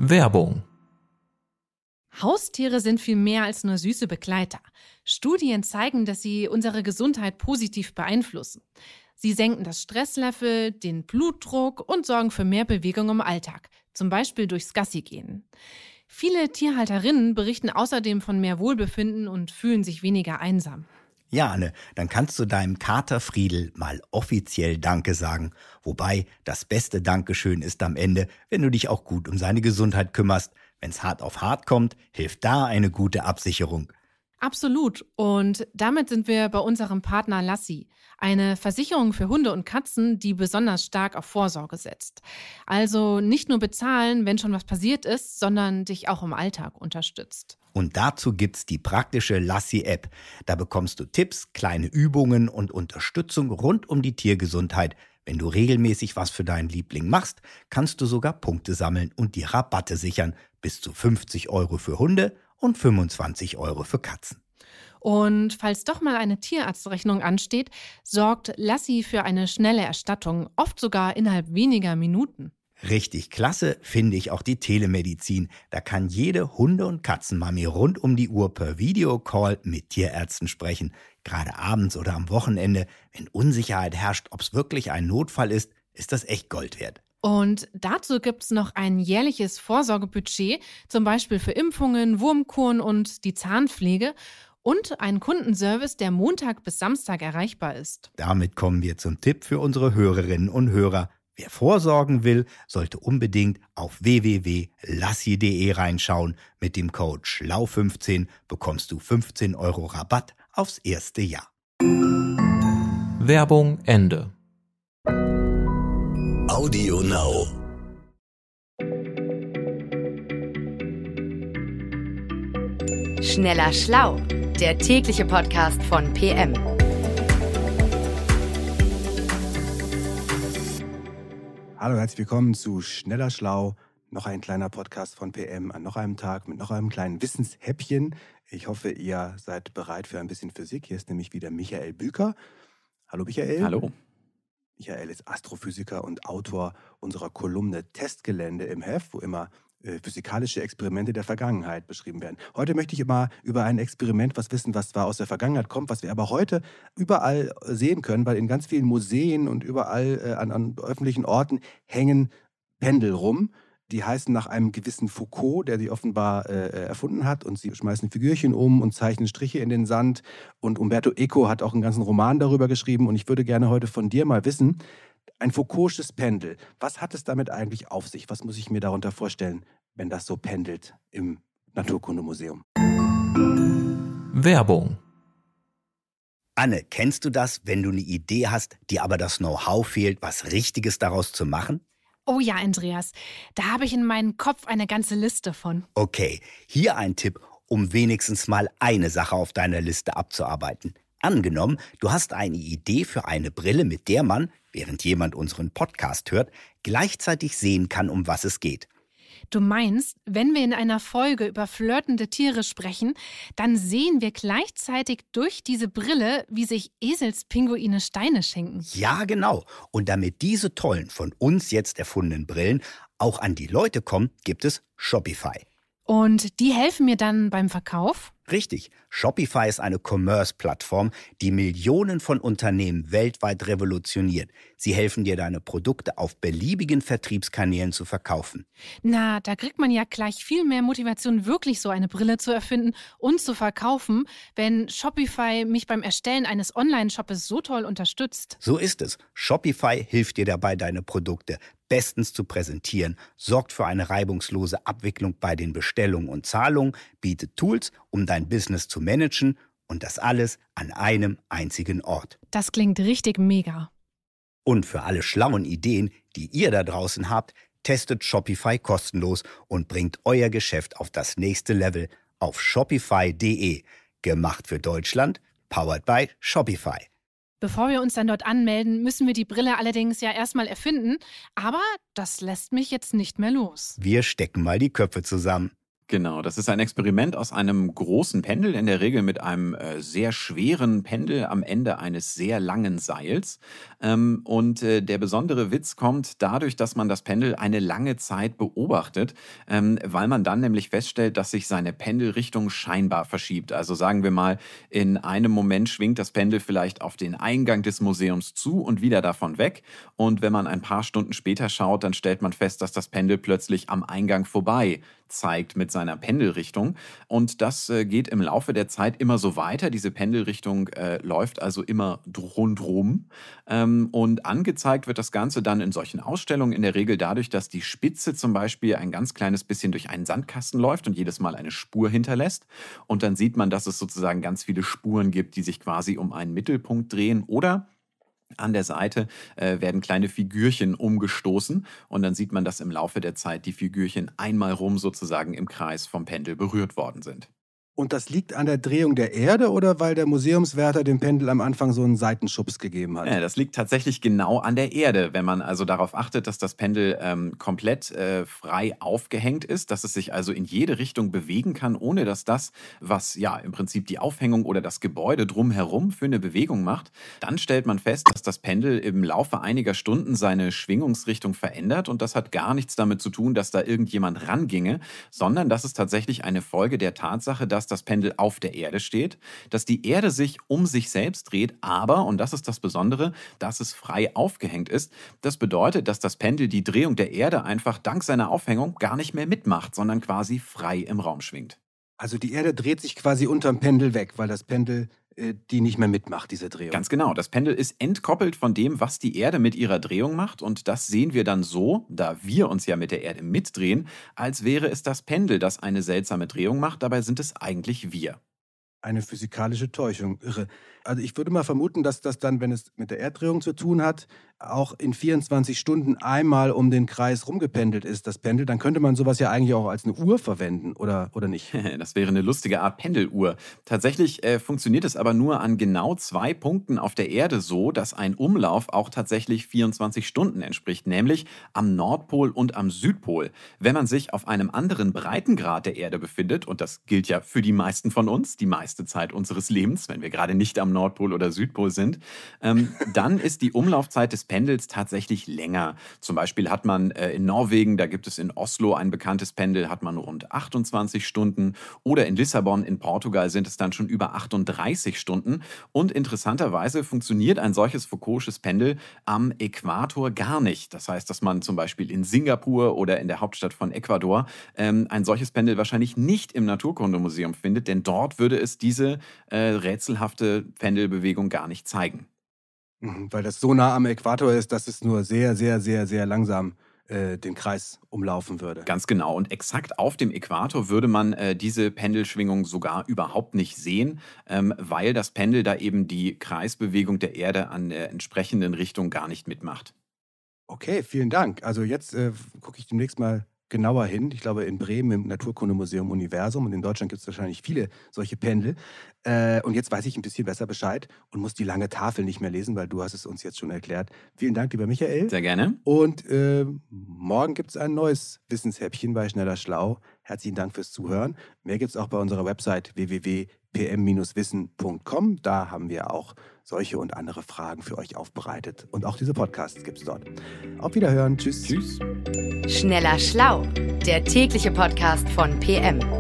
Werbung. Haustiere sind viel mehr als nur süße Begleiter. Studien zeigen, dass sie unsere Gesundheit positiv beeinflussen. Sie senken das Stresslevel, den Blutdruck und sorgen für mehr Bewegung im Alltag, zum Beispiel durchs Gassigehen. Viele Tierhalterinnen berichten außerdem von mehr Wohlbefinden und fühlen sich weniger einsam. Ja, Anne, dann kannst du deinem Kater Friedel mal offiziell Danke sagen. Wobei, das beste Dankeschön ist am Ende, wenn du dich auch gut um seine Gesundheit kümmerst. Wenn's hart auf hart kommt, hilft da eine gute Absicherung. Absolut. Und damit sind wir bei unserem Partner Lassi. Eine Versicherung für Hunde und Katzen, die besonders stark auf Vorsorge setzt. Also nicht nur bezahlen, wenn schon was passiert ist, sondern dich auch im Alltag unterstützt. Und dazu gibt's die praktische Lassi-App. Da bekommst du Tipps, kleine Übungen und Unterstützung rund um die Tiergesundheit. Wenn du regelmäßig was für deinen Liebling machst, kannst du sogar Punkte sammeln und die Rabatte sichern. Bis zu 50 € für Hunde und 25 € für Katzen. Und falls doch mal eine Tierarztrechnung ansteht, sorgt Lassi für eine schnelle Erstattung, oft sogar innerhalb weniger Minuten. Richtig klasse finde ich auch die Telemedizin. Da kann jede Hunde- und Katzenmami rund um die Uhr per Videocall mit Tierärzten sprechen. Gerade abends oder am Wochenende, wenn Unsicherheit herrscht, ob es wirklich ein Notfall ist das echt Gold wert. Und dazu gibt es noch ein jährliches Vorsorgebudget, zum Beispiel für Impfungen, Wurmkuren und die Zahnpflege und einen Kundenservice, der Montag bis Samstag erreichbar ist. Damit kommen wir zum Tipp für unsere Hörerinnen und Hörer. Wer vorsorgen will, sollte unbedingt auf www.lassi.de reinschauen. Mit dem Code SCHLAU15 bekommst du 15 € Rabatt aufs erste Jahr. Werbung Ende. Audio Now. Schneller Schlau, der tägliche Podcast von PM. Hallo, herzlich willkommen zu Schneller Schlau, noch ein kleiner Podcast von PM an noch einem Tag mit noch einem kleinen Wissenshäppchen. Ich hoffe, ihr seid bereit für ein bisschen Physik. Hier ist nämlich wieder Michael Büker. Hallo Michael. Hallo. Michael ist Astrophysiker und Autor unserer Kolumne Testgelände im Heft, wo immer physikalische Experimente der Vergangenheit beschrieben werden. Heute möchte ich immer über ein Experiment was wissen, was zwar aus der Vergangenheit kommt, was wir aber heute überall sehen können, weil in ganz vielen Museen und überall an öffentlichen Orten hängen Pendel rum. Die heißen nach einem gewissen Foucault, der sie offenbar erfunden hat. Und sie schmeißen Figürchen um und zeichnen Striche in den Sand. Und Umberto Eco hat auch einen ganzen Roman darüber geschrieben. Und ich würde gerne heute von dir mal wissen, ein Foucaultsches Pendel, was hat es damit eigentlich auf sich? Was muss ich mir darunter vorstellen, wenn das so pendelt im Naturkundemuseum? Werbung. Anne, kennst du das, wenn du eine Idee hast, dir aber das Know-how fehlt, was Richtiges daraus zu machen? Oh ja, Andreas, da habe ich in meinem Kopf eine ganze Liste von. Okay, hier ein Tipp, um wenigstens mal eine Sache auf deiner Liste abzuarbeiten. Angenommen, du hast eine Idee für eine Brille, mit der man, während jemand unseren Podcast hört, gleichzeitig sehen kann, um was es geht. Du meinst, wenn wir in einer Folge über flirtende Tiere sprechen, dann sehen wir gleichzeitig durch diese Brille, wie sich Eselspinguine Steine schenken. Ja, genau. Und damit diese tollen, von uns jetzt erfundenen Brillen auch an die Leute kommen, gibt es Shopify. Und die helfen mir dann beim Verkauf? Richtig. Shopify ist eine Commerce-Plattform, die Millionen von Unternehmen weltweit revolutioniert. Sie helfen dir, deine Produkte auf beliebigen Vertriebskanälen zu verkaufen. Na, da kriegt man ja gleich viel mehr Motivation, wirklich so eine Brille zu erfinden und zu verkaufen, wenn Shopify mich beim Erstellen eines Online-Shoppes so toll unterstützt. So ist es. Shopify hilft dir dabei, deine Produkte bestens zu präsentieren, sorgt für eine reibungslose Abwicklung bei den Bestellungen und Zahlungen, bietet Tools, um dein Business zu managen und das alles an einem einzigen Ort. Das klingt richtig mega. Und für alle schlauen Ideen, die ihr da draußen habt, testet Shopify kostenlos und bringt euer Geschäft auf das nächste Level auf shopify.de. Gemacht für Deutschland, powered by Shopify. Bevor wir uns dann dort anmelden, müssen wir die Brille allerdings ja erstmal erfinden. Aber das lässt mich jetzt nicht mehr los. Wir stecken mal die Köpfe zusammen. Genau, das ist ein Experiment aus einem großen Pendel, in der Regel mit einem sehr schweren Pendel am Ende eines sehr langen Seils. Der besondere Witz kommt dadurch, dass man das Pendel eine lange Zeit beobachtet, weil man dann nämlich feststellt, dass sich seine Pendelrichtung scheinbar verschiebt. Also sagen wir mal, in einem Moment schwingt das Pendel vielleicht auf den Eingang des Museums zu und wieder davon weg. Und wenn man ein paar Stunden später schaut, dann stellt man fest, dass das Pendel plötzlich am Eingang vorbei zeigt mit seiner Pendelrichtung. Und das geht im Laufe der Zeit immer so weiter. Diese Pendelrichtung läuft also immer rundrum. Und angezeigt wird das Ganze dann in solchen Ausstellungen in der Regel dadurch, dass die Spitze zum Beispiel ein ganz kleines bisschen durch einen Sandkasten läuft und jedes Mal eine Spur hinterlässt. Und dann sieht man, dass es sozusagen ganz viele Spuren gibt, die sich quasi um einen Mittelpunkt drehen. Oder an der Seite werden kleine Figürchen umgestoßen und dann sieht man, dass im Laufe der Zeit die Figürchen einmal rum sozusagen im Kreis vom Pendel berührt worden sind. Und das liegt an der Drehung der Erde oder weil der Museumswärter dem Pendel am Anfang so einen Seitenschubs gegeben hat? Ja, das liegt tatsächlich genau an der Erde, wenn man also darauf achtet, dass das Pendel komplett frei aufgehängt ist, dass es sich also in jede Richtung bewegen kann, ohne dass das, was ja im Prinzip die Aufhängung oder das Gebäude drumherum für eine Bewegung macht, dann stellt man fest, dass das Pendel im Laufe einiger Stunden seine Schwingungsrichtung verändert und das hat gar nichts damit zu tun, dass da irgendjemand ranginge, sondern das ist tatsächlich eine Folge der Tatsache, dass das Pendel auf der Erde steht, dass die Erde sich um sich selbst dreht, aber, und das ist das Besondere, dass es frei aufgehängt ist. Das bedeutet, dass das Pendel die Drehung der Erde einfach dank seiner Aufhängung gar nicht mehr mitmacht, sondern quasi frei im Raum schwingt. Also die Erde dreht sich quasi unterm Pendel weg, weil das Pendel die nicht mehr mitmacht, diese Drehung. Ganz genau. Das Pendel ist entkoppelt von dem, was die Erde mit ihrer Drehung macht. Und das sehen wir dann so, da wir uns ja mit der Erde mitdrehen, als wäre es das Pendel, das eine seltsame Drehung macht. Dabei sind es eigentlich wir. Eine physikalische Täuschung, irre. Also ich würde mal vermuten, dass das dann, wenn es mit der Erddrehung zu tun hat, auch in 24 Stunden einmal um den Kreis rumgependelt ist, das Pendel. Dann könnte man sowas ja eigentlich auch als eine Uhr verwenden, oder nicht? Das wäre eine lustige Art Pendeluhr. Tatsächlich funktioniert es aber nur an genau 2 Punkten auf der Erde so, dass ein Umlauf auch tatsächlich 24 Stunden entspricht, nämlich am Nordpol und am Südpol. Wenn man sich auf einem anderen Breitengrad der Erde befindet, und das gilt ja für die meisten von uns, die meiste Zeit unseres Lebens, wenn wir gerade nicht am Nordpol oder Südpol sind, dann ist die Umlaufzeit des Pendels tatsächlich länger. Zum Beispiel hat man in Norwegen, da gibt es in Oslo ein bekanntes Pendel, hat man rund 28 Stunden. Oder in Lissabon in Portugal sind es dann schon über 38 Stunden. Und interessanterweise funktioniert ein solches Foucault'sches Pendel am Äquator gar nicht. Das heißt, dass man zum Beispiel in Singapur oder in der Hauptstadt von Ecuador ein solches Pendel wahrscheinlich nicht im Naturkundemuseum findet, denn dort würde es diese rätselhafte Pendelbewegung gar nicht zeigen. Weil das so nah am Äquator ist, dass es nur sehr, sehr, sehr, sehr langsam den Kreis umlaufen würde. Ganz genau. Und exakt auf dem Äquator würde man diese Pendelschwingung sogar überhaupt nicht sehen, weil das Pendel da eben die Kreisbewegung der Erde an der entsprechenden Richtung gar nicht mitmacht. Okay, vielen Dank. Also jetzt gucke ich demnächst mal genauer hin. Ich glaube, in Bremen im Naturkundemuseum Universum und in Deutschland gibt es wahrscheinlich viele solche Pendel. Und jetzt weiß ich ein bisschen besser Bescheid und muss die lange Tafel nicht mehr lesen, weil du hast es uns jetzt schon erklärt. Vielen Dank, lieber Michael. Sehr gerne. Und morgen gibt es ein neues Wissenshäppchen bei Schneller Schlau. Herzlichen Dank fürs Zuhören. Mehr gibt es auch bei unserer Website www.pm-wissen.com. Da haben wir auch solche und andere Fragen für euch aufbereitet. Und auch diese Podcasts gibt es dort. Auf Wiederhören. Tschüss. Tschüss. Schneller Schlau, der tägliche Podcast von PM.